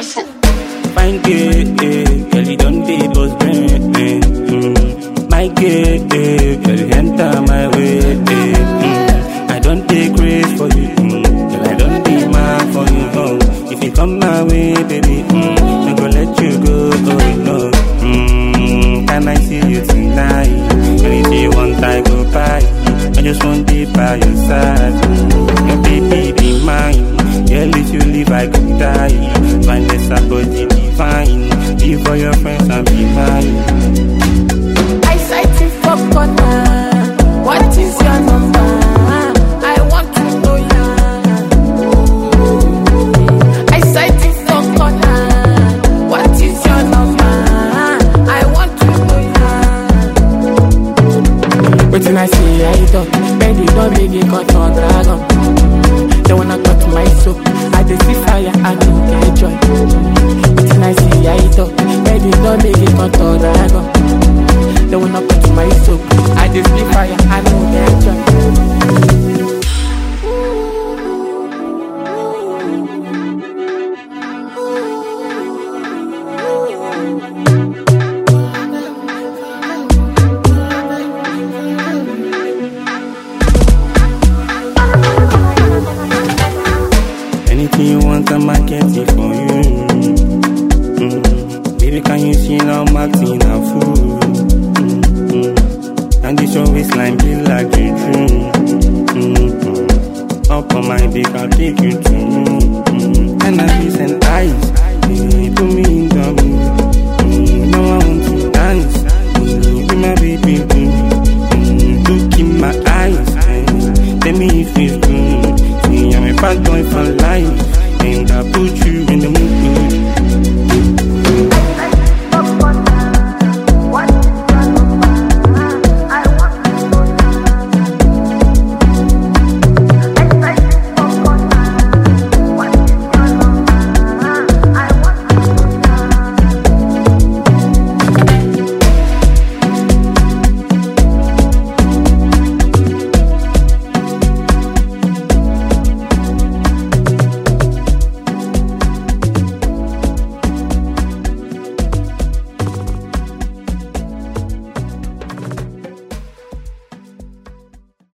person. Fine girl, girl, you don't dey boss brain. My girl, girl, you enter my way. I don't take grace for you, girl, I don't demand for you. Oh, if you come my way, baby, I go let you go. Oh no, can I see you tonight? Anything you want, I go buy. I just want to be by your side. Your baby be mine. Girl, if you leave, I could die. Find this body divine. Live for your friends and be mine. I sight you for corner. What is your number? I want to know ya. I sight you for corner. What is your number? I want to know ya. Waiting I see I talk. Baby, don't make it cut on dragon. They wanna cut my soul. I just see fire, I don't get joy. Waiting I see I talk. Baby, don't make it cut on dragon. They wanna cut my soul. I just see fire, I don't get joy. Anything you want, I'm marketing for you. Baby, can you see now I'm acting a fool? And this your waistline be like a dream. Up on my dick, I'll take you to me. And I listen eyes, put me in the mood. Now I want to dance, be my baby, look in my eyes, tell me if it's good. I'm a bad boy for life, and I put you in the mood.